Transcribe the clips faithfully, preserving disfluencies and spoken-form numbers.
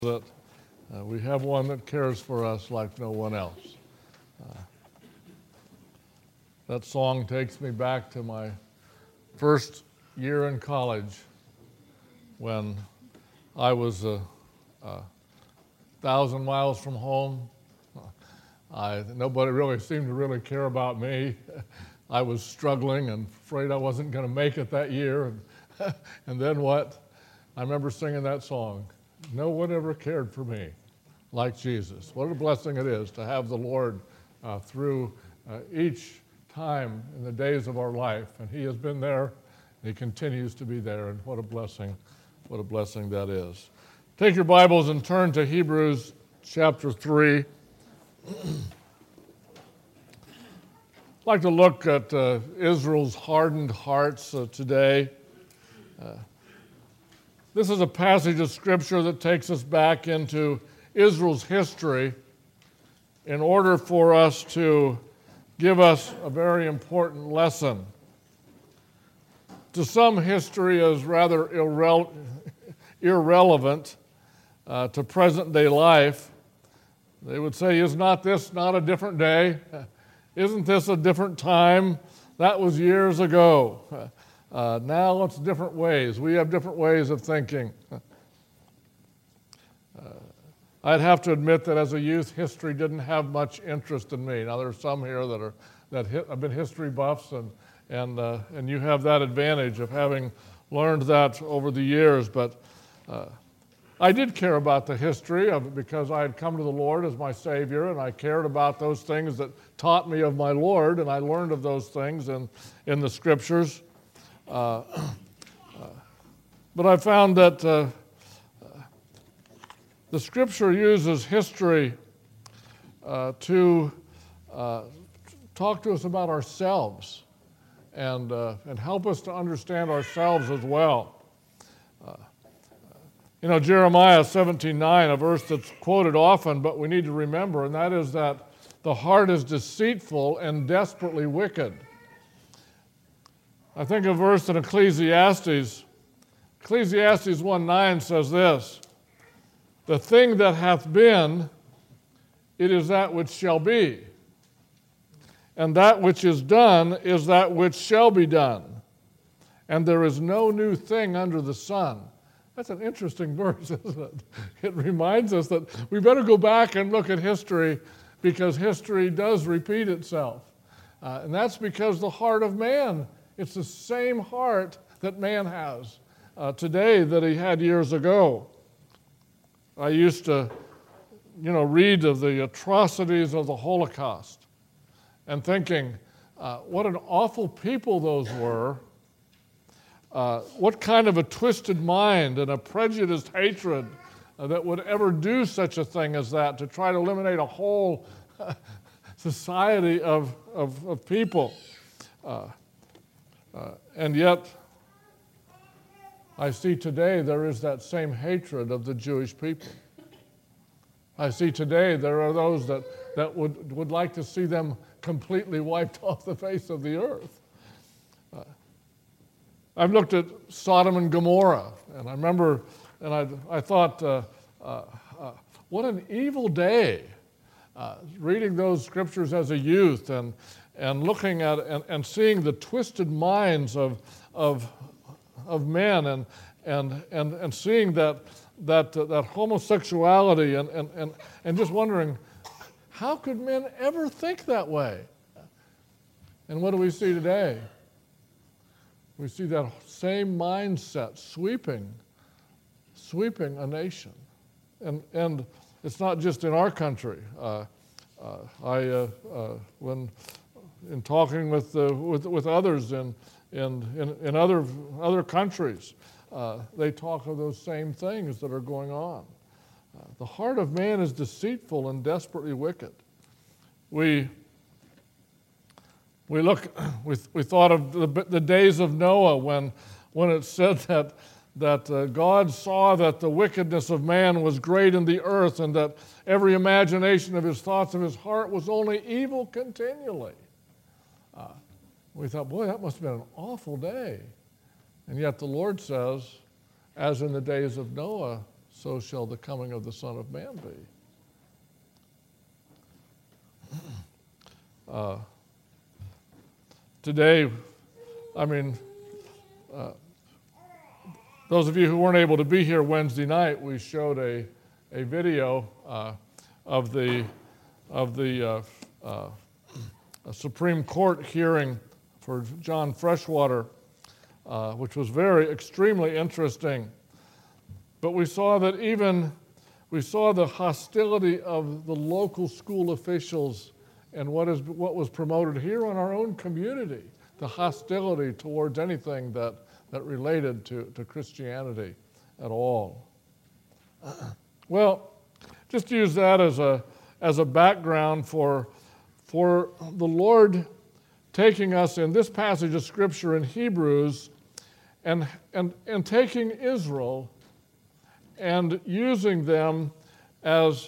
that uh, we have one that cares for us like no one else. Uh, that song takes me back to my first year in college when I was a, a thousand miles from home. I, nobody really seemed to really care about me. I was struggling and afraid I wasn't going to make it that year. And, and then what? I remember singing that song. No one ever cared for me like Jesus. What a blessing it is to have the Lord uh, through uh, each time in the days of our life. And He has been there, and He continues to be there. And what a blessing, what a blessing that is. Take your Bibles and turn to Hebrews chapter three. I'd like to look at uh, Israel's hardened hearts uh, today. Uh, This is a passage of Scripture that takes us back into Israel's history in order for us to give us a very important lesson. To some, history is rather irre- irrelevant uh, to present-day life. They would say, is not this not a different day? Isn't this a different time? That was years ago. Uh, now it's different ways. We have different ways of thinking. Uh, I'd have to admit that as a youth, history didn't have much interest in me. Now there are some here that are that hit, have been history buffs, and and uh, and you have that advantage of having learned that over the years. But uh, I did care about the history of it because I had come to the Lord as my Savior, and I cared about those things that taught me of my Lord, and I learned of those things in in the Scriptures. Uh, uh, but I found that uh, the Scripture uses history uh, to uh, talk to us about ourselves and uh, and help us to understand ourselves as well. Uh, you know, Jeremiah seventeen nine, a verse that's quoted often, but we need to remember, and that is that the heart is deceitful and desperately wicked. I think a verse in Ecclesiastes, Ecclesiastes one nine says this, the thing that hath been, it is that which shall be. And that which is done is that which shall be done. And there is no new thing under the sun. That's an interesting verse, isn't it? It reminds us that we better go back and look at history because history does repeat itself. Uh, and that's because the heart of man, it's the same heart that man has uh, today that he had years ago. I used to, you know, read of the atrocities of the Holocaust and thinking, uh, what an awful people those were. Uh, what kind of a twisted mind and a prejudiced hatred uh, that would ever do such a thing as that to try to eliminate a whole society of, of, of people. Uh, Uh, and yet, I see today there is that same hatred of the Jewish people. I see today there are those that, that would, would like to see them completely wiped off the face of the earth. Uh, I've looked at Sodom and Gomorrah, and I remember, and I, I thought, uh, uh, uh, what an evil day. Uh, reading those scriptures as a youth and and looking at and, and seeing the twisted minds of of of men and and and and seeing that that uh, that homosexuality and, and and and just wondering how could men ever think that way? And what do we see today? We see that same mindset sweeping sweeping a nation, and and it's not just in our country. Uh, uh, I uh, uh, when in talking with uh, with with others in in in, in other other countries, uh, they talk of those same things that are going on. Uh, the heart of man is deceitful and desperately wicked. We we look we we thought of the, the days of Noah when when it said that that uh, God saw that the wickedness of man was great in the earth and that every imagination of his thoughts of his heart was only evil continually. Uh, we thought, boy, that must have been an awful day. And yet the Lord says, as in the days of Noah, so shall the coming of the Son of Man be. Uh, today, I mean, uh, those of you who weren't able to be here Wednesday night, we showed a, a video uh, of the, of the uh, uh, Supreme Court hearing for John Freshwater, uh, which was very, extremely interesting. But we saw that even, we saw the hostility of the local school officials and what is what was promoted here in our own community, the hostility towards anything that, that related to, to Christianity at all. Well, just use that as a, as a background for, for the Lord taking us in this passage of Scripture in Hebrews and, and, and taking Israel and using them as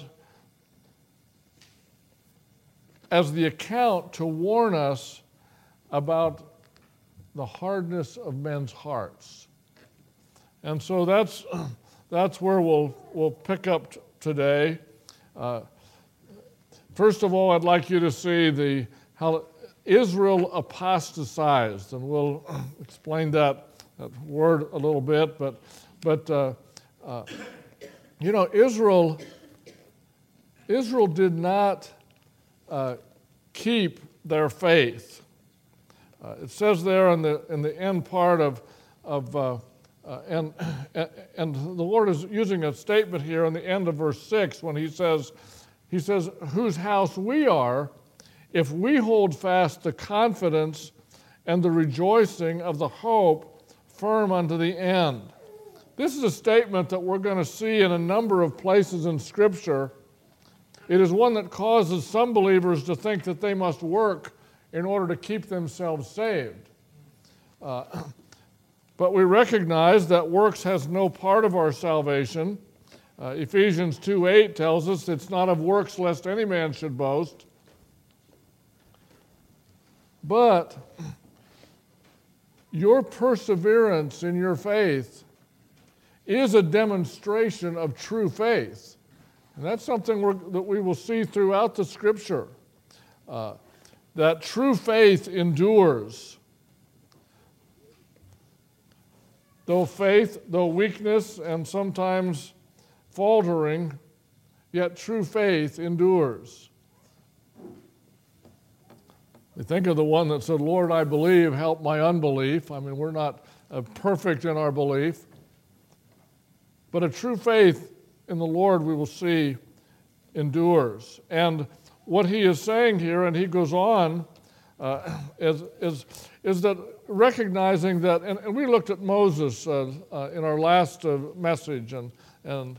as the account to warn us about the hardness of men's hearts. And so that's, that's where we'll, we'll pick up t- today. Uh, first of all, I'd like you to see the how Israel apostatized, and we'll explain that, that word a little bit, but, but uh, uh, you know, Israel, Israel did not Uh, keep their faith. Uh, it says there in the in the end part of of uh, uh, and and the Lord is using a statement here in the end of verse six when he says he says whose house we are if we hold fast the confidence and the rejoicing of the hope firm unto the end. This is a statement that we're going to see in a number of places in Scripture. It is one that causes some believers to think that they must work in order to keep themselves saved. Uh, but we recognize that works has no part of our salvation. Uh, Ephesians two eight tells us it's not of works lest any man should boast. But your perseverance in your faith is a demonstration of true faith. And that's something we're, that we will see throughout the Scripture, uh, that true faith endures. Though faith, though weakness and sometimes faltering, yet true faith endures. We think of the one that said, Lord, I believe, help my unbelief. I mean, we're not uh, perfect in our belief. But a true faith in the Lord, we will see, endures. And what he is saying here, and he goes on, uh, is, is, is that recognizing that, and, and we looked at Moses uh, uh, in our last uh, message, and, and,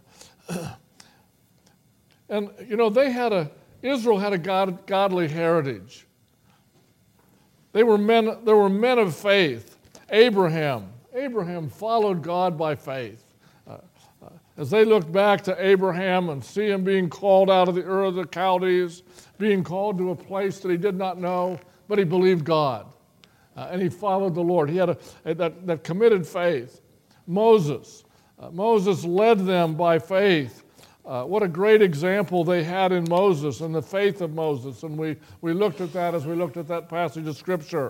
and, you know, they had a, Israel had a God, godly heritage. They were men, there were men of faith. Abraham, Abraham followed God by faith. As they look back to Abraham and see him being called out of the Ur of the Chaldees, being called to a place that he did not know, but he believed God. Uh, and he followed the Lord. He had a, a, that, that committed faith. Moses. Uh, Moses led them by faith. Uh, what a great example they had in Moses and the faith of Moses. And we, we looked at that as we looked at that passage of Scripture.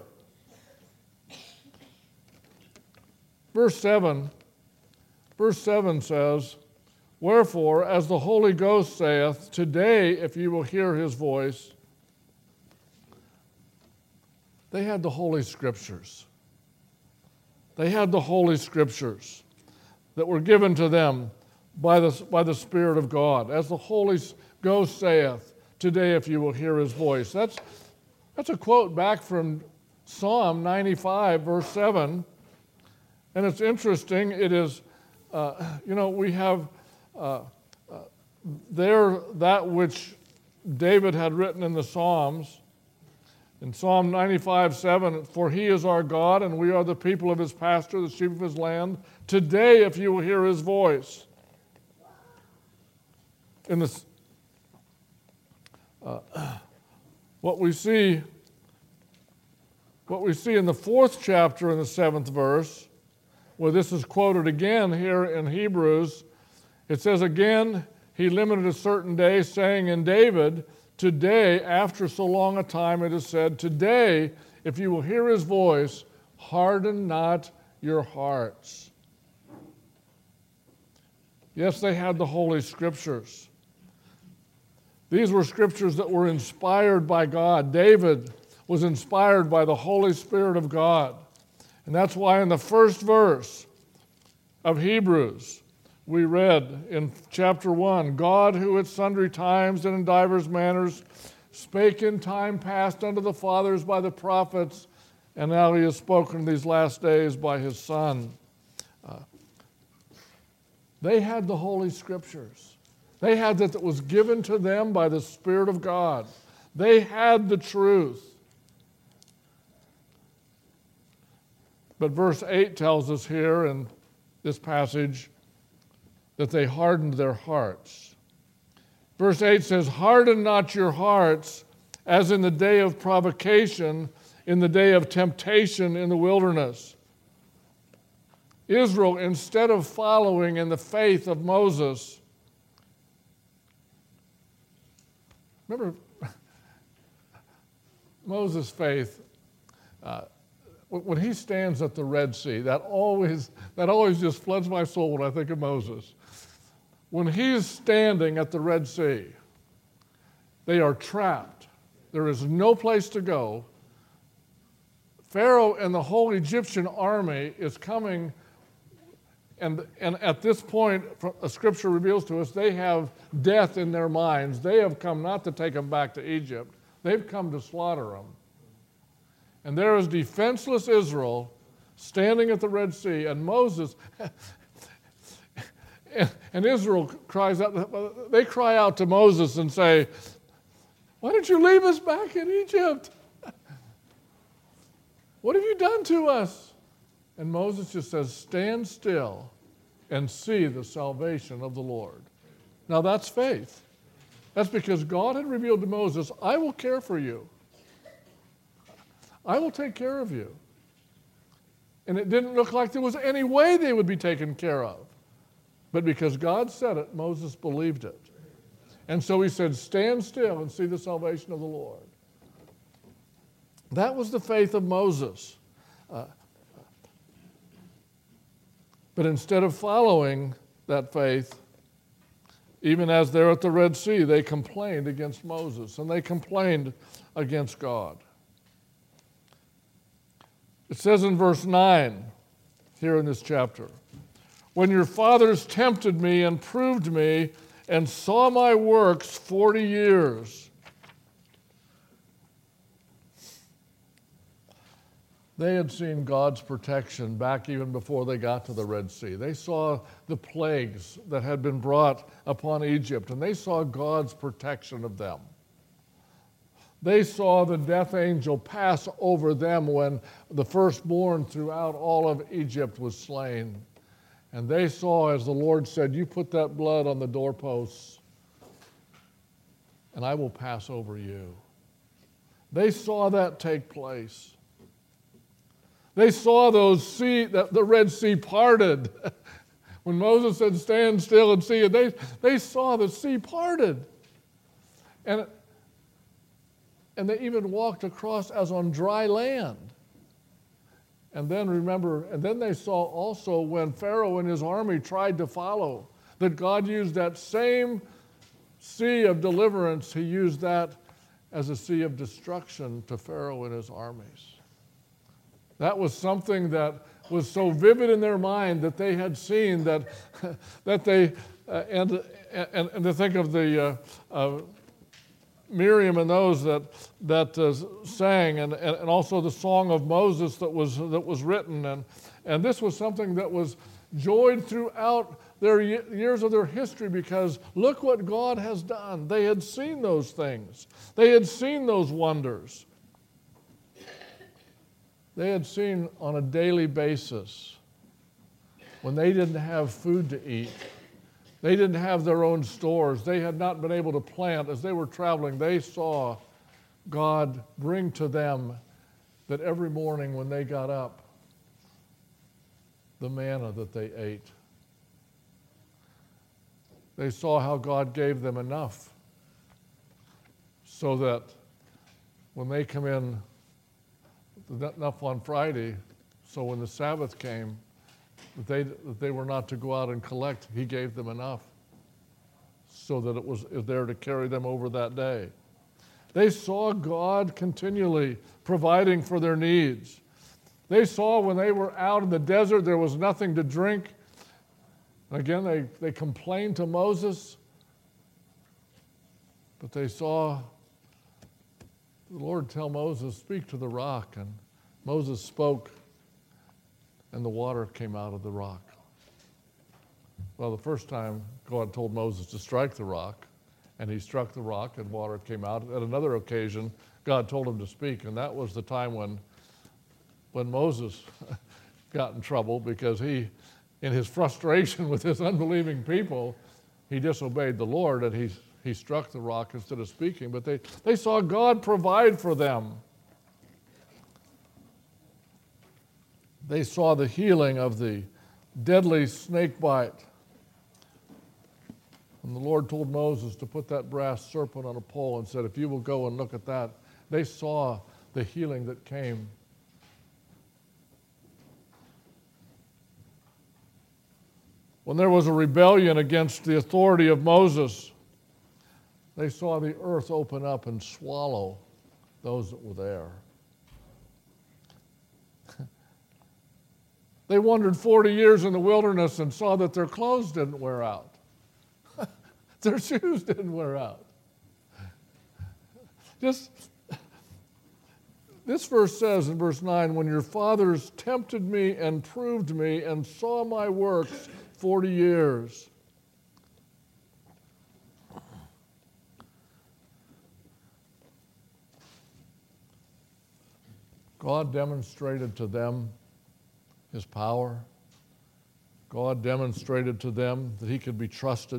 Verse seven. Verse seven says, wherefore, as the Holy Ghost saith, today, if you will hear his voice, they had the Holy Scriptures. They had the Holy Scriptures that were given to them by the, by the Spirit of God. As the Holy Ghost saith, today, if you will hear his voice. That's, that's a quote back from Psalm ninety-five, verse seven. And it's interesting, it is Uh, you know, we have uh, uh, there that which David had written in the Psalms. In Psalm ninety-five, seven, for he is our God, and we are the people of his pasture, the sheep of his land. Today, if you will hear his voice. In this, uh, what we see, what we see in the fourth chapter in the seventh verse, where this is quoted again here in Hebrews, It says again, he limited a certain day, saying in David, today, after so long a time, it is said, today, if you will hear his voice, harden not your hearts. Yes, they had the Holy Scriptures. These were scriptures that were inspired by God. David was inspired by the Holy Spirit of God. And that's why in the first verse of Hebrews, we read in chapter one, God who at sundry times and in divers manners spake in time past unto the fathers by the prophets, and now he has spoken these last days by his Son. Uh, they had the Holy Scriptures. They had that that was given to them by the Spirit of God. They had the truth. But verse eight tells us here in this passage that they hardened their hearts. Verse eight says, harden not your hearts as in the day of provocation, in the day of temptation in the wilderness. Israel, instead of following in the faith of Moses, remember Moses' faith, uh, when he stands at the Red Sea, that always, that always just floods my soul when I think of Moses. When he's standing at the Red Sea, they are trapped. There is no place to go. Pharaoh and the whole Egyptian army is coming, and, and at this point, a scripture reveals to us, they have death in their minds. They have come not to take them back to Egypt. They've come to slaughter them. And there is defenseless Israel standing at the Red Sea, and Moses, and Israel cries out, they cry out to Moses and say, why didn't you leave us back in Egypt? What have you done to us? And Moses just says, stand still and see the salvation of the Lord. Now that's faith. That's because God had revealed to Moses, I will care for you. I will take care of you. And it didn't look like there was any way they would be taken care of. But because God said it, Moses believed it. And so he said, stand still and see the salvation of the Lord. That was the faith of Moses. Uh, but instead of following that faith, even as they're at the Red Sea, they complained against Moses and they complained against God. It says in verse nine, here in this chapter, when your fathers tempted me and proved me and saw my works forty years, they had seen God's protection back even before they got to the Red Sea. They saw the plagues that had been brought upon Egypt, and they saw God's protection of them. They saw the death angel pass over them when the firstborn throughout all of Egypt was slain. And they saw, as the Lord said, you put that blood on the doorposts, and I will pass over you. They saw that take place. They saw those sea, the, the Red Sea parted. When Moses said, stand still and see it, they, they saw the sea parted. And, and they even walked across as on dry land. And then remember, and then they saw also when Pharaoh and his army tried to follow, that God used that same sea of deliverance, he used that as a sea of destruction to Pharaoh and his armies. That was something that was so vivid in their mind that they had seen that, that they, uh, and, and, and to think of the uh, uh, Miriam and those that, that uh, sang, and, and also the song of Moses that was, that was written. And, and this was something that was joyed throughout their years of their history, because look what God has done. They had seen those things. They had seen those wonders. They had seen on a daily basis when they didn't have food to eat. They didn't have their own stores. They had not been able to plant. As they were traveling, they saw God bring to them that every morning when they got up, the manna that they ate. they saw how God gave them enough so that when they come in, enough on Friday, so when the Sabbath came, that they, that they were not to go out and collect. He gave them enough so that it was there to carry them over that day. They saw God continually providing for their needs. They saw when they were out in the desert, there was nothing to drink. Again, they, they complained to Moses, but they saw the Lord tell Moses, speak to the rock, and Moses spoke, and the water came out of the rock. Well, the first time God told Moses to strike the rock, and he struck the rock and water came out. At another occasion, God told him to speak, and that was the time when, when Moses got in trouble because he, in his frustration with his unbelieving people, he disobeyed the Lord and he, he struck the rock instead of speaking. But they, they saw God provide for them. They saw the healing of the deadly snake bite. And the Lord told Moses to put that brass serpent on a pole and said, if you will go and look at that, they saw the healing that came. When there was a rebellion against the authority of Moses, they saw the earth open up and swallow those that were there. They wandered forty years in the wilderness and saw that their clothes didn't wear out. Their shoes didn't wear out. Just, this verse says in verse nine, when your fathers tempted me and proved me and saw my works forty years. God demonstrated to them his power. God demonstrated to them that he could be trusted.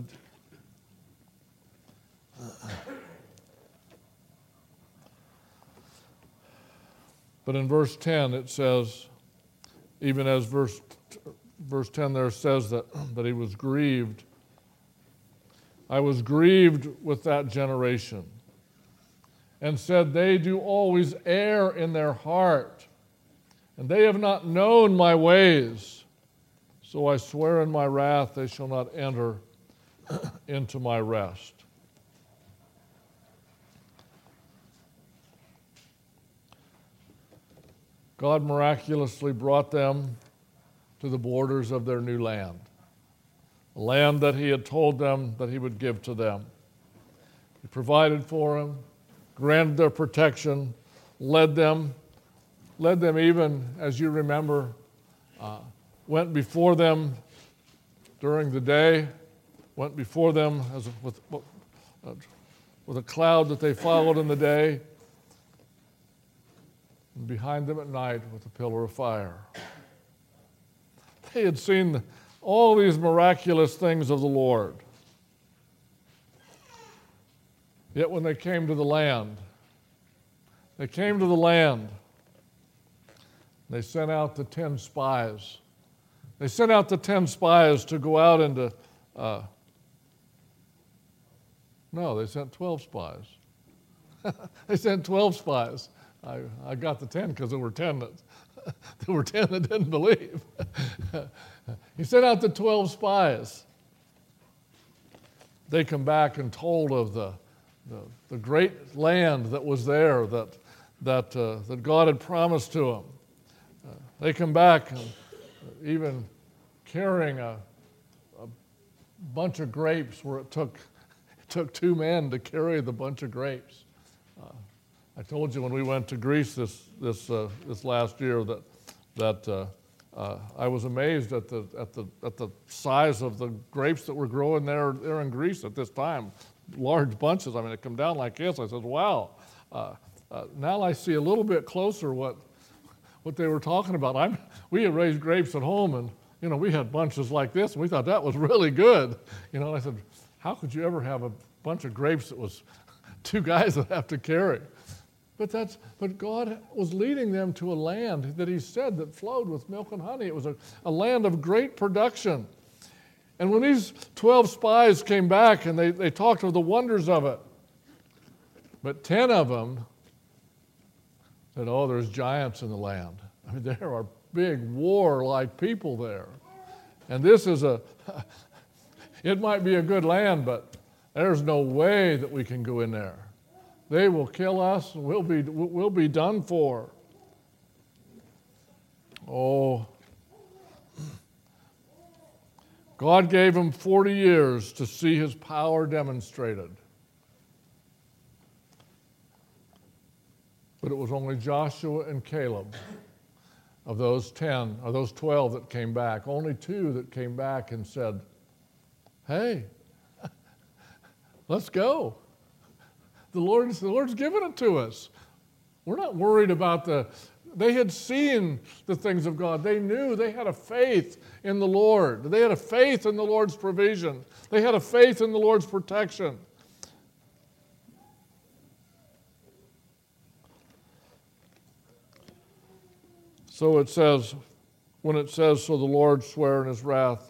But in verse ten it says, even as verse verse ten there says that, that he was grieved. I was grieved with that generation, and said, they do always err in their heart, and they have not known my ways. So I swear in my wrath they shall not enter into my rest. God miraculously brought them to the borders of their new land, the land that he had told them that he would give to them. He provided for them, granted their protection, led them, led them even, as you remember, uh, went before them during the day, went before them as a, with, uh, with a cloud that they followed in the day, and behind them at night with a pillar of fire. They had seen all these miraculous things of the Lord. Yet when they came to the land, they came to the land, they sent out the ten spies. They sent out the ten spies to go out into, uh, no, they sent twelve spies. They sent twelve spies. I, I got the ten because there were ten that there were ten that didn't believe. He sent out the twelve spies. They come back and told of the the, the great land that was there that that uh, that God had promised to them. Uh, they come back and even carrying a, a bunch of grapes where it took it took two men to carry the bunch of grapes. Uh, I told you when we went to Greece this this uh, this last year that that uh, uh, I was amazed at the at the at the size of the grapes that were growing there there in Greece at this time, large bunches. I mean, they come down like this. I said, "Wow!" Uh, uh, now I see a little bit closer what what they were talking about. I'm we had raised grapes at home, and you know we had bunches like this, and we thought that was really good. You know, and I said, "How could you ever have a bunch of grapes that was two guys that have to carry?" But that's but God was leading them to a land that he said that flowed with milk and honey. It was a, a land of great production. And when these twelve spies came back and they, they talked of the wonders of it, but ten of them said, oh, there's giants in the land. I mean, there are big warlike people there. And this is a, it might be a good land, but there's no way that we can go in there. They will kill us and we'll be, we'll be done for. Oh, God gave them forty years to see his power demonstrated. But it was only Joshua and Caleb of those ten, or those twelve that came back, only two that came back and said, hey, let's go. The Lord's, the Lord's given it to us. We're not worried about the, they had seen the things of God. They knew, they had a faith in the Lord. They had a faith in the Lord's provision. They had a faith in the Lord's protection. So it says, when it says, so the Lord sware in his wrath,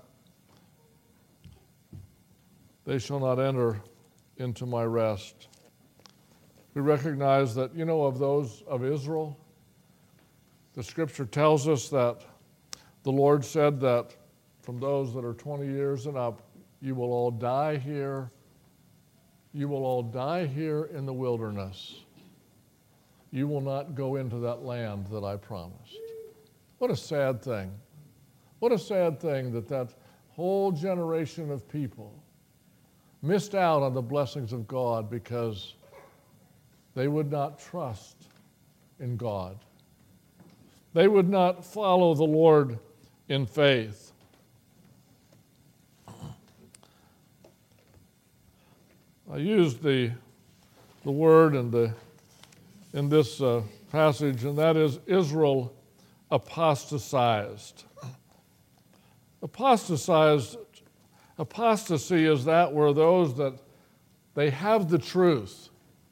they shall not enter into my rest. We recognize that, you know, of those of Israel, the scripture tells us that the Lord said that from those that are twenty years and up, you will all die here. You will all die here in the wilderness. You will not go into that land that I promised. What a sad thing. What a sad thing that that whole generation of people missed out on the blessings of God because they would not trust in God. They would not follow the Lord in faith. I used the, the word in, the, in this uh, passage, and that is Israel apostatized. Apostatized, apostasy is that where those that they have the truth,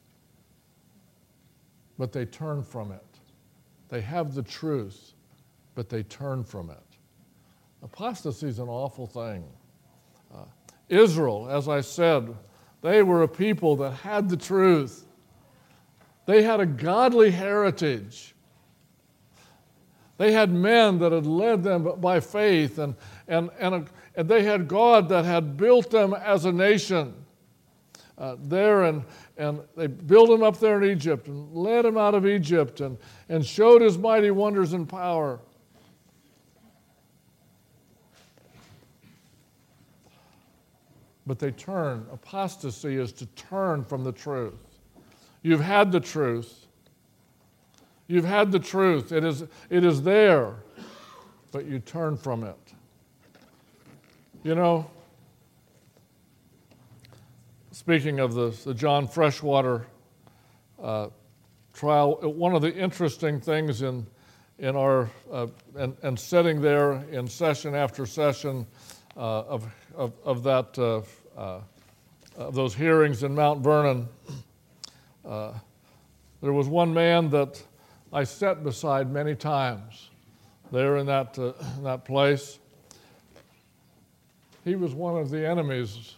but they turn from it. They have the truth, but they turn from it. Apostasy is an awful thing. Uh, Israel, as I said, they were a people that had the truth. They had a godly heritage. They had men that had led them by faith, and, and, and, a, and they had God that had built them as a nation uh, there, and, and they built them up there in Egypt and led them out of Egypt and, and showed his mighty wonders and power. But they turn. Apostasy is to turn from the truth. You've had the truth. You've had the truth. It is, it is there, but you turn from it. You know, speaking of the, the John Freshwater uh, trial, one of the interesting things in, in our, uh, and, and sitting there in session after session uh, of, of, of that, uh, uh, of those hearings in Mount Vernon, uh, there was one man that I sat beside many times there in that, uh, in that place. He was one of the enemies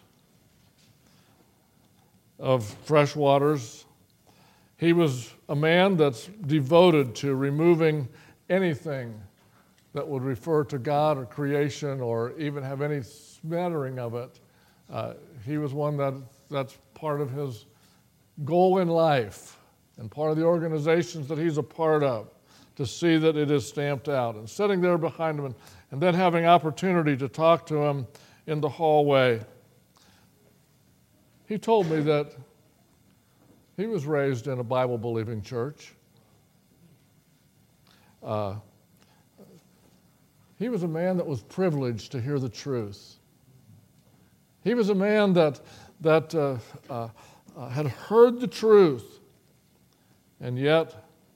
of Freshwater's. He was a man that's devoted to removing anything that would refer to God or creation or even have any smattering of it. Uh, he was one that that's part of his goal in life and part of the organizations that he's a part of, to see that it is stamped out. And sitting there behind him and, and then having opportunity to talk to him in the hallway, he told me that he was raised in a Bible-believing church. Uh, he was a man that was privileged to hear the truth. He was a man that, that uh, uh, uh, had heard the truth, and yet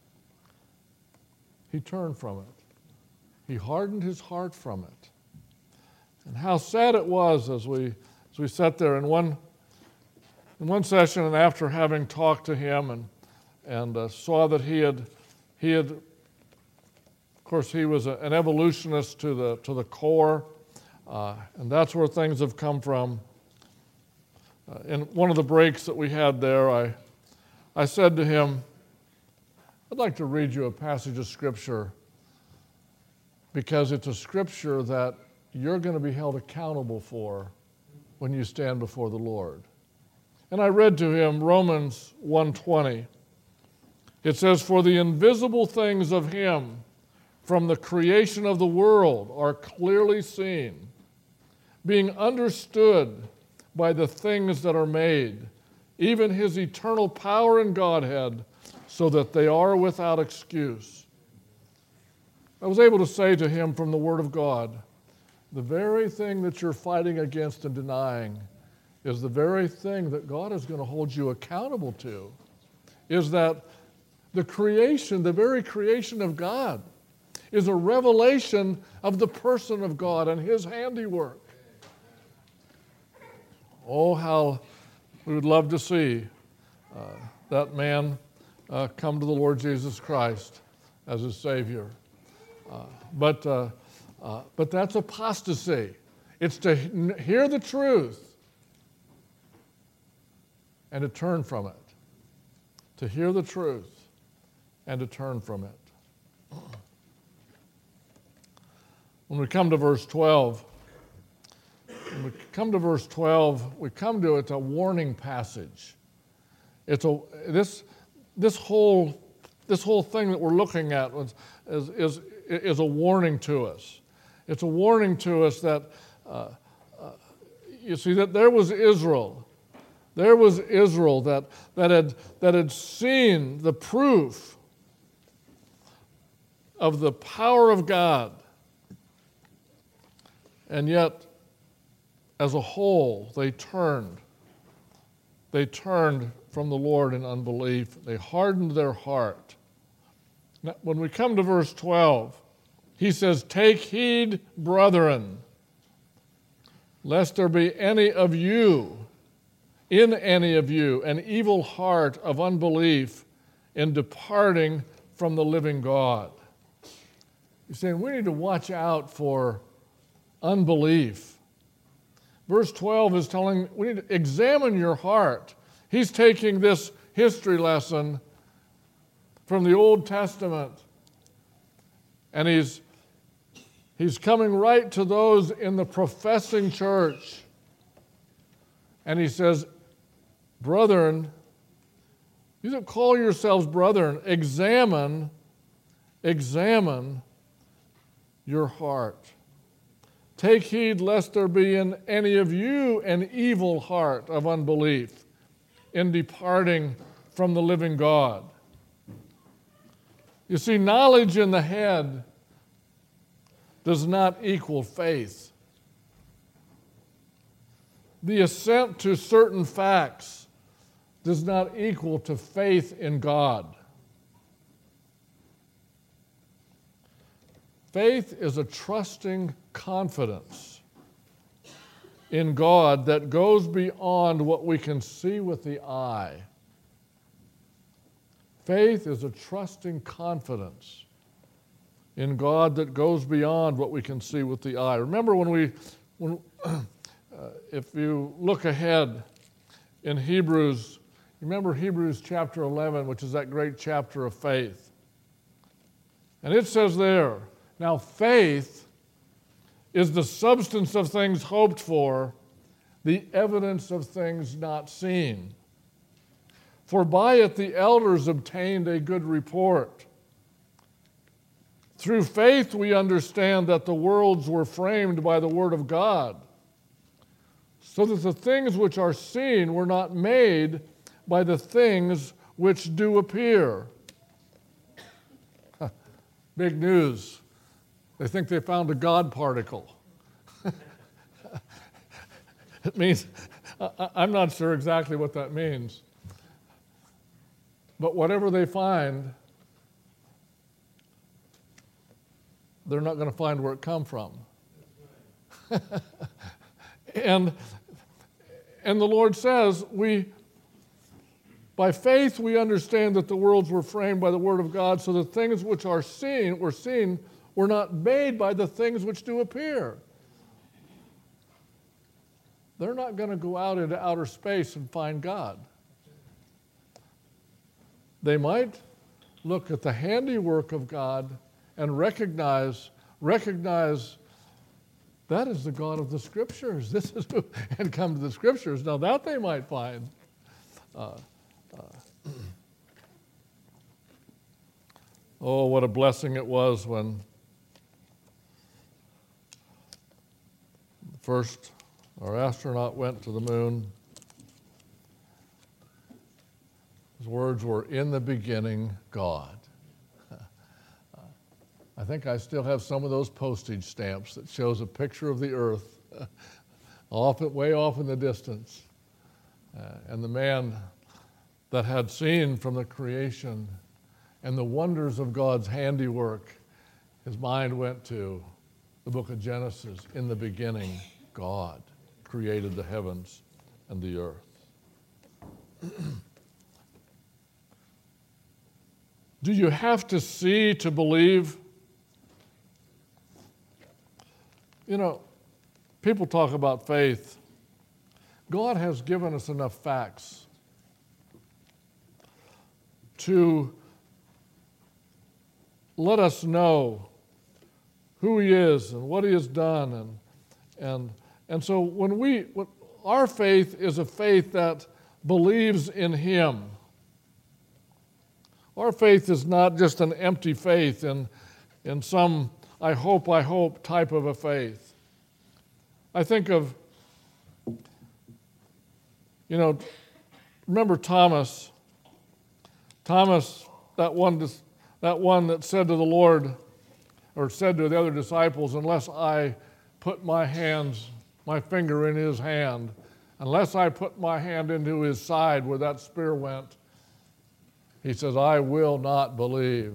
he turned from it. He hardened his heart from it. And how sad it was as we as we sat there in one in one session, and after having talked to him and and uh, saw that he had he had, of course, he was a, an evolutionist to the to the core. Uh, and that's where things have come from. Uh, in one of the breaks that we had there, I, I said to him, I'd like to read you a passage of Scripture because it's a Scripture that you're going to be held accountable for when you stand before the Lord. And I read to him Romans one twenty. It says, "For the invisible things of him from the creation of the world are clearly seen, being understood by the things that are made, even his eternal power and Godhead, so that they are without excuse." I was able to say to him from the Word of God, the very thing that you're fighting against and denying is the very thing that God is going to hold you accountable to, is that the creation, the very creation of God, is a revelation of the person of God and his handiwork. Oh, how we would love to see uh, that man uh, come to the Lord Jesus Christ as his Savior. Uh, but, uh, uh, but that's apostasy. It's to hear the truth and to turn from it. To hear the truth and to turn from it. When we come to verse twelve, when we come to verse twelve, we come to it's a warning passage. It's a this this whole this whole thing that we're looking at is is is a warning to us. It's a warning to us that uh, uh, you see that there was Israel. There was Israel that, that, had, that had seen the proof of the power of God. And yet, as a whole, they turned. They turned from the Lord in unbelief. They hardened their heart. Now, when we come to verse twelve, he says, "Take heed, brethren, lest there be any of you in any of you an evil heart of unbelief in departing from the living God." He's saying we need to watch out for unbelief. Verse twelve is telling we need to examine your heart. He's taking this history lesson from the Old Testament, and he's, he's coming right to those in the professing church. And he says, "Brethren, you that call yourselves brethren, examine, examine your heart. Take heed lest there be in any of you an evil heart of unbelief in departing from the living God." You see, knowledge in the head does not equal faith. The assent to certain facts does not equal to faith in God. Faith is a trusting confidence in God that goes beyond what we can see with the eye. Faith is a trusting confidence in God that goes beyond what we can see with the eye. Remember when we, when, uh, if you look ahead in Hebrews, remember Hebrews chapter eleven, which is that great chapter of faith. And it says there, "Now faith is the substance of things hoped for, the evidence of things not seen. For by it the elders obtained a good report. Through faith we understand that the worlds were framed by the word of God, so that the things which are seen were not made by the things which do appear." Big news. They think they found a God particle. It means, I'm not sure exactly what that means. But whatever they find, they're not going to find where it come from. and, and the Lord says, we, by faith we understand that the worlds were framed by the word of God, so the things which are seen were seen were not made by the things which do appear. they're not going to go out into outer space and find God. They might look at the handiwork of God and recognize, recognize that is the God of the Scriptures. This is who, and come to the Scriptures. Now that they might find. Uh, uh, oh, what a blessing it was when first our astronaut went to the moon. His words were, "In the beginning, God." I think I still have some of those postage stamps that shows a picture of the earth off, way off in the distance. Uh, and the man that had seen from the creation and the wonders of God's handiwork, his mind went to the book of Genesis. In the beginning, God created the heavens and the earth. Do you have to see to believe? You know, people talk about faith. God has given us enough facts to let us know who He is and what He has done. And, and, and so when we, when our faith is a faith that believes in Him. Our faith is not just an empty faith in, in some I hope, I hope type of a faith. I think of, you know, remember Thomas. Thomas, that one, that one that said to the Lord, or said to the other disciples, unless I put my hands, my finger in His hand, unless I put my hand into His side where that spear went, he says, I will not believe.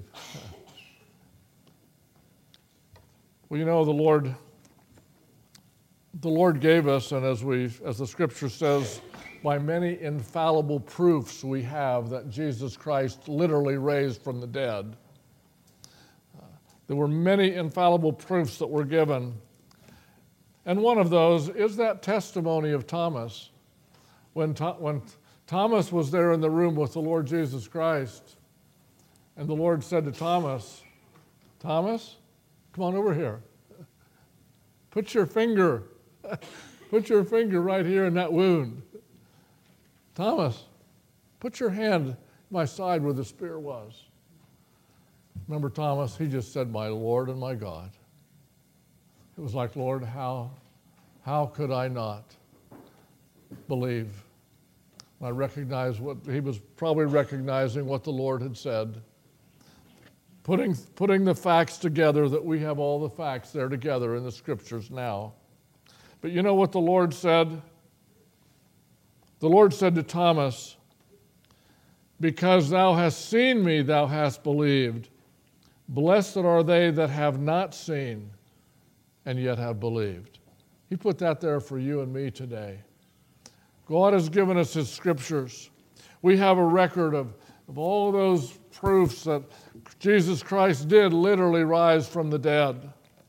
Well, you know, the Lord, the Lord gave us, and as we, as the Scripture says, by many infallible proofs we have that Jesus Christ literally raised from the dead. Uh, there were many infallible proofs that were given, and one of those is that testimony of Thomas. When, Th- when Thomas was there in the room with the Lord Jesus Christ, and the Lord said to Thomas, Thomas, come on over here. Put your finger, put your finger right here in that wound. Thomas, put your hand at my side where the spear was. Remember Thomas? He just said, my Lord and my God. It was like, Lord, how, how could I not believe? I recognized what he was probably recognizing what the Lord had said. Putting, putting the facts together, that we have all the facts there together in the Scriptures now. But you know what the Lord said? The Lord said to Thomas, because thou hast seen me, thou hast believed. Blessed are they that have not seen and yet have believed. He put that there for you and me today. God has given us His Scriptures. We have a record of, of all those proofs that Jesus Christ did literally rise from the dead,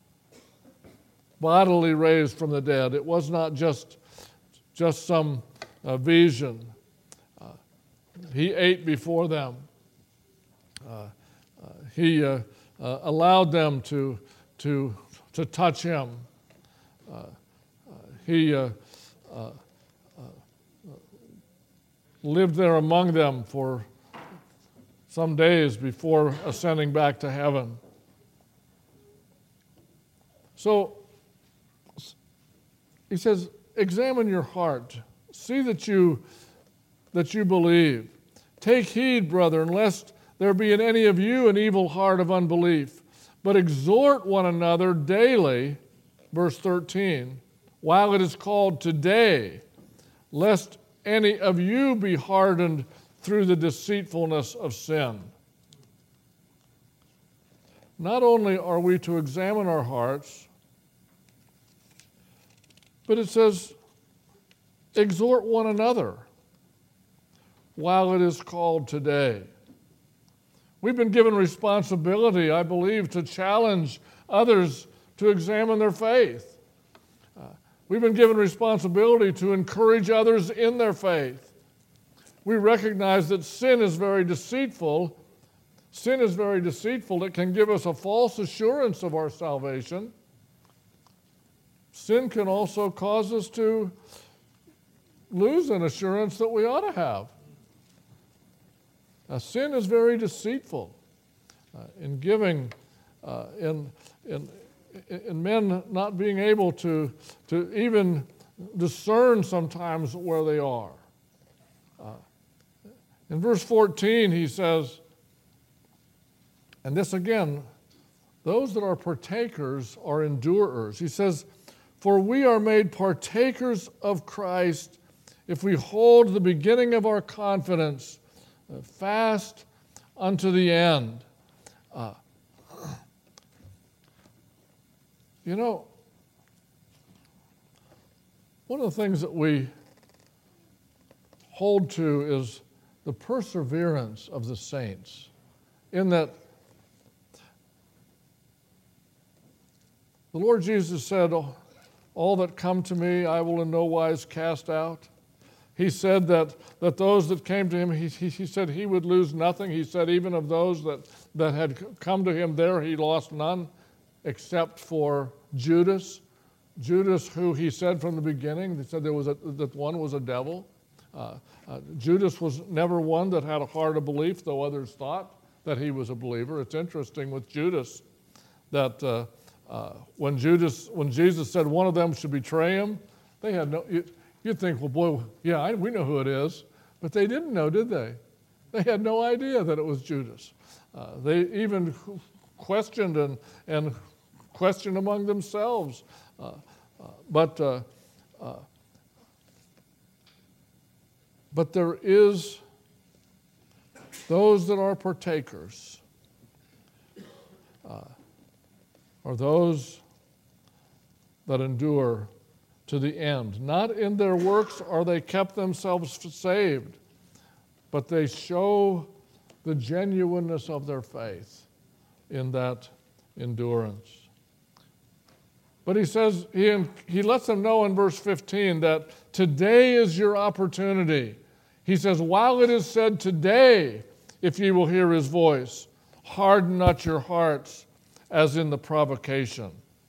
bodily raised from the dead. It was not just, just some uh, vision. Uh, he ate before them. Uh, uh, he uh, uh, allowed them to, to, to touch Him. Uh, uh, he uh, uh, lived there among them for some days before ascending back to heaven. So he says, examine your heart. See that you, that you believe. Take heed, brethren, lest there be in any of you an evil heart of unbelief. But exhort one another daily, verse thirteen, while it is called today, lest any of you be hardened through the deceitfulness of sin. Not only are we to examine our hearts, but it says, exhort one another while it is called today. We've been given responsibility, I believe, to challenge others to examine their faith. Uh, We've been given responsibility to encourage others in their faith. We recognize that sin is very deceitful. Sin is very deceitful. It can give us a false assurance of our salvation. Sin can also cause us to lose an assurance that we ought to have. Now, sin is very deceitful uh, in giving, uh, in, in, in men not being able to, to even discern sometimes where they are. Uh, in verse fourteen, he says, and this again, those that are partakers are endurers. He says, for we are made partakers of Christ if we hold the beginning of our confidence uh, fast unto the end. Uh, you know, one of the things that we hold to is the perseverance of the saints, in that the Lord Jesus said, all that come to me I will in no wise cast out. He said that, that those that came to him, he, he, he said he would lose nothing. He said even of those that, that had come to him there, he lost none except for Judas. Judas, who he said from the beginning, he said there was a, that one was a devil. Uh, uh, Judas was never one that had a heart of belief, though others thought that he was a believer. It's interesting with Judas that uh, uh, when Judas, when Jesus said one of them should betray him, they had no. You, you'd think, well, boy, yeah, I, we know who it is, but they didn't know, did they? They had no idea that it was Judas. Uh, they even questioned and and questioned among themselves, uh, uh, but. Uh, uh, But there is those that are partakers, uh, are those that endure to the end. Not in their works are they kept themselves saved, but they show the genuineness of their faith in that endurance. But he says, he, he lets them know in verse fifteen that today is your opportunity. He says, while it is said today, if ye will hear his voice, harden not your hearts as in the provocation.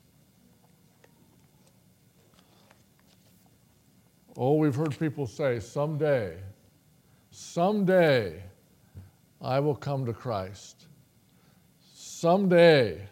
Oh, we've heard people say, someday, someday I will come to Christ. Someday.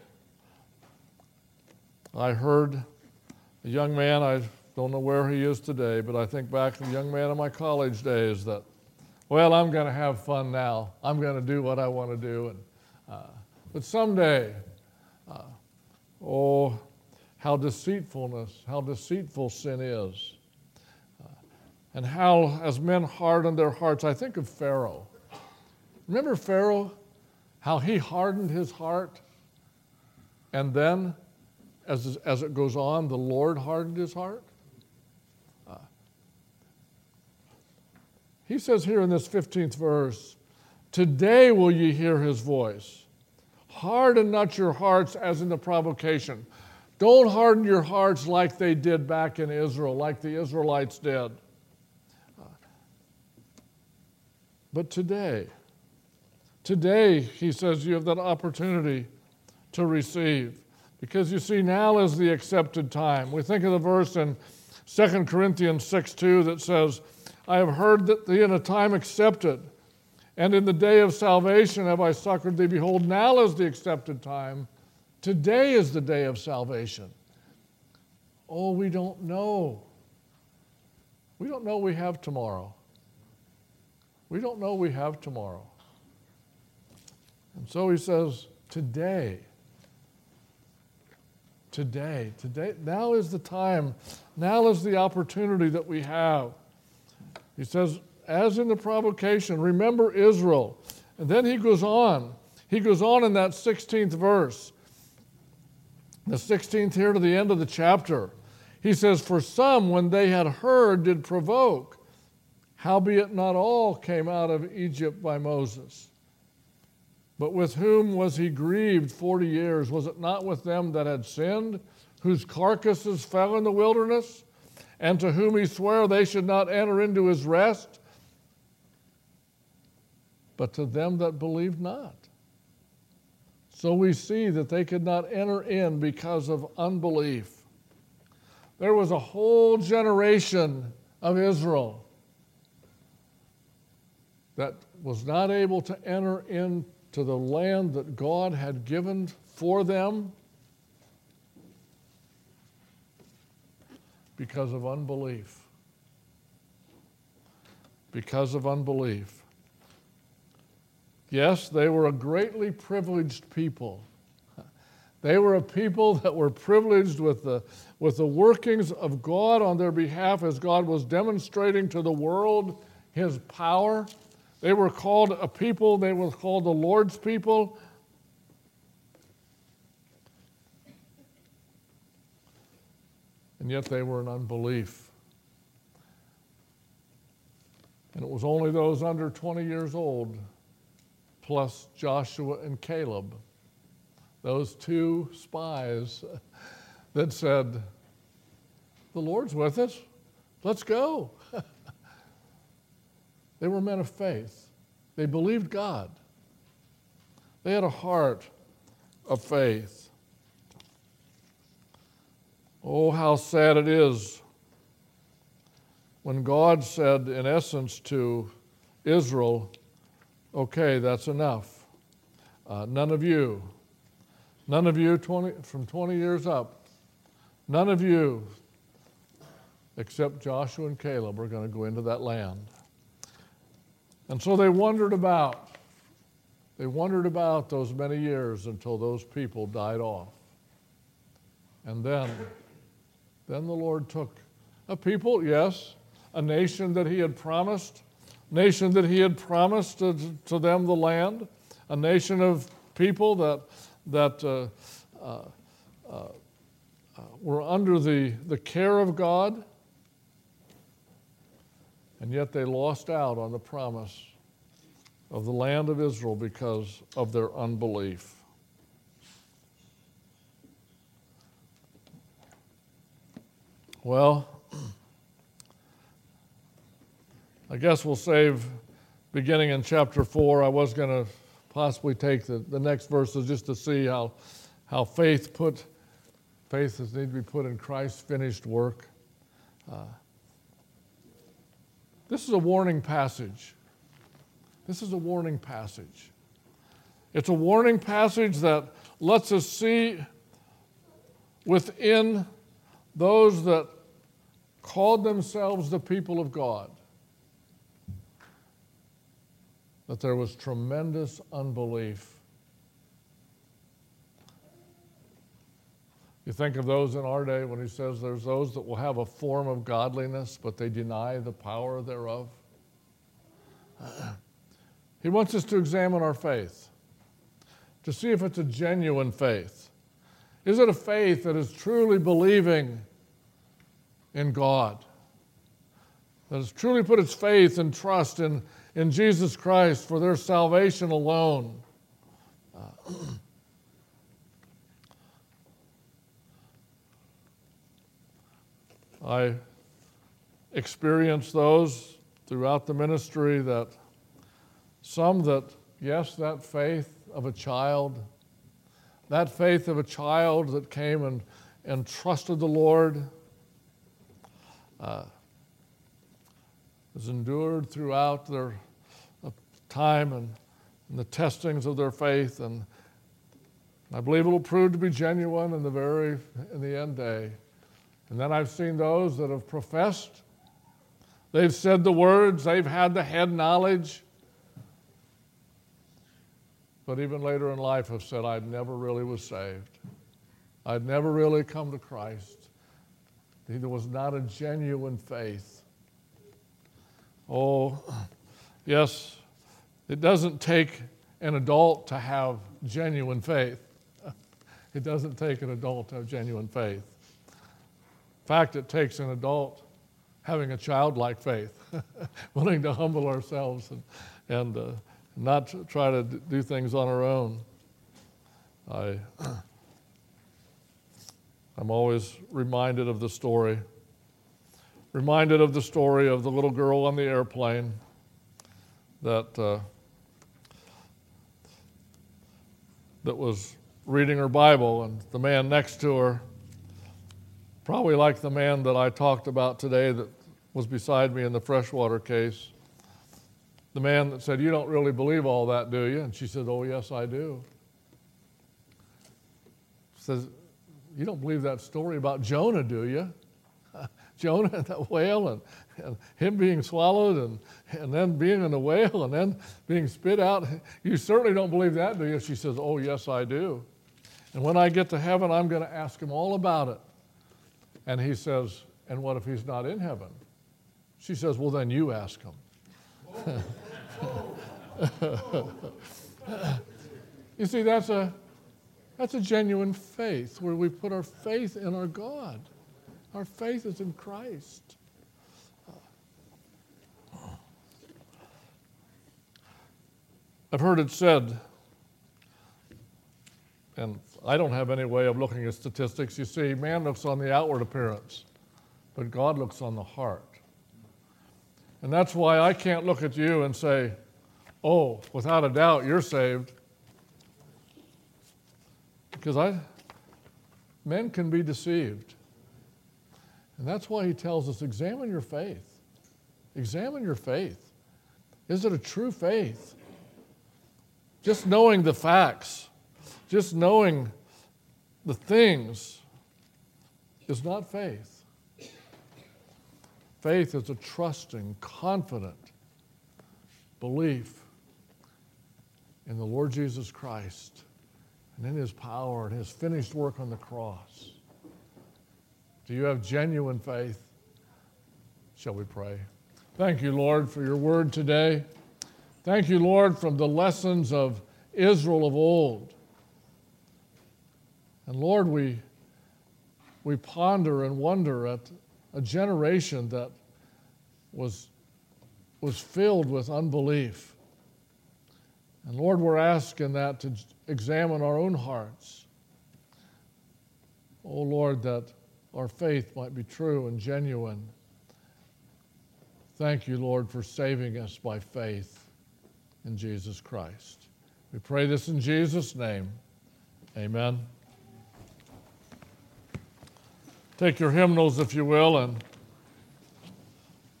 I heard a young man, I don't know where he is today, but I think back to the young man of my college days that, well, I'm going to have fun now. I'm going to do what I want to do. And, uh, but someday, uh, oh, how deceitfulness, how deceitful sin is. Uh, and how, as men harden their hearts, I think of Pharaoh. Remember Pharaoh? How he hardened his heart, and then, as, as it goes on, the Lord hardened his heart? Uh, he says here in this fifteenth verse, today will ye hear his voice. Harden not your hearts as in the provocation. Don't harden your hearts like they did back in Israel, like the Israelites did. Uh, but today, today, he says, you have that opportunity to receive. Because you see, now is the accepted time. We think of the verse in Second Corinthians six two that says, I have heard that thee in a time accepted, and in the day of salvation have I succored thee. Behold, now is the accepted time. Today is the day of salvation. Oh, we don't know. We don't know we have tomorrow. We don't know we have tomorrow. And so he says, today, today, today, now is the time, now is the opportunity that we have. He says, as in the provocation, remember Israel. And then he goes on. He goes on in that sixteenth verse, the sixteenth here to the end of the chapter. He says, for some, when they had heard, did provoke, howbeit not all came out of Egypt by Moses. But with whom was he grieved forty years? Was it not with them that had sinned, whose carcasses fell in the wilderness? and to whom he sware they should not enter into his rest, but to them that believed not. So we see that they could not enter in because of unbelief. There was a whole generation of Israel that was not able to enter into the land that God had given for them because of unbelief. Because of unbelief. Yes, they were a greatly privileged people. They were a people that were privileged with the, with the workings of God on their behalf as God was demonstrating to the world his power. They were called a people, they were called the Lord's people. And yet they were in unbelief. And it was only those under twenty years old, plus Joshua and Caleb, those two spies, that said, the Lord's with us, let's go. They were men of faith. They believed God. They had a heart of faith. Oh, how sad it is when God said, in essence, to Israel, okay, that's enough. Uh, none of you, none of you twenty, from twenty years up, none of you except Joshua and Caleb are going to go into that land. And so they wandered about. They wandered about those many years until those people died off. And then, then the Lord took a people, yes, a nation that he had promised, nation that he had promised to, to them the land, a nation of people that, that uh, uh, uh, uh, were under the, the care of God, and yet they lost out on the promise of the land of Israel because of their unbelief. Well, I guess we'll save beginning in chapter four. I was going to possibly take the, the next verses just to see how, how faith put faith is need to be put in Christ's finished work. Uh, this is a warning passage. This is a warning passage. It's a warning passage that lets us see within those that called themselves the people of God that there was tremendous unbelief. You think of those in our day when he says there's those that will have a form of godliness, but they deny the power thereof. He wants us to examine our faith, to see if it's a genuine faith. Is it a faith that is truly believing in God, that has truly put its faith and trust in, in Jesus Christ for their salvation alone? Uh, I experienced those throughout the ministry, that some that, yes, that faith of a child, that faith of a child that came and, and trusted the Lord, uh, was endured throughout their uh, time and, and the testings of their faith, and I believe it will prove to be genuine in the very, in the end day. And then I've seen those that have professed, they've said the words, they've had the head knowledge, but even later in life have said, I never really was saved. I'd never really come to Christ. There was not a genuine faith. Oh, yes, it doesn't take an adult to have genuine faith. It doesn't take an adult to have genuine faith. In fact, it takes an adult having a childlike faith, willing to humble ourselves and, and uh, not try to do things on our own. I, I'm always reminded of the story reminded of the story of the little girl on the airplane that uh, that was reading her Bible, and the man next to her, probably like the man that I talked about today that was beside me in the freshwater case, the man that said, "You don't really believe all that, do you?" And she said, "Oh, yes, I do." Says, "You don't believe that story about Jonah, do you?" Jonah and that whale, and, and him being swallowed, and, and then being in the whale, and then being spit out. You certainly don't believe that, do you? She says, "Oh, yes, I do. And when I get to heaven, I'm going to ask him all about it." And he says, "And what if he's not in heaven?" She says, "Well, then you ask him." You see, that's a, that's a genuine faith where we put our faith in our God. Our faith is in Christ. I've heard it said, and I don't have any way of looking at statistics. You see, man looks on the outward appearance, but God looks on the heart. And that's why I can't look at you and say, "Oh, without a doubt, you're saved." Because I, men can be deceived. And that's why he tells us, examine your faith. Examine your faith. Is it a true faith? Just knowing the facts, just knowing the things is not faith. Faith is a trusting, confident belief in the Lord Jesus Christ and in his power and his finished work on the cross. Do you have genuine faith? Shall we pray? Thank you, Lord, for your word today. Thank you, Lord, from the lessons of Israel of old. And Lord, we, we ponder and wonder at a generation that was, was filled with unbelief. And Lord, we're asking that to examine our own hearts. Oh, Lord, that our faith might be true and genuine. Thank you, Lord, for saving us by faith in Jesus Christ. We pray this in Jesus' name. Amen. Take your hymnals, if you will, and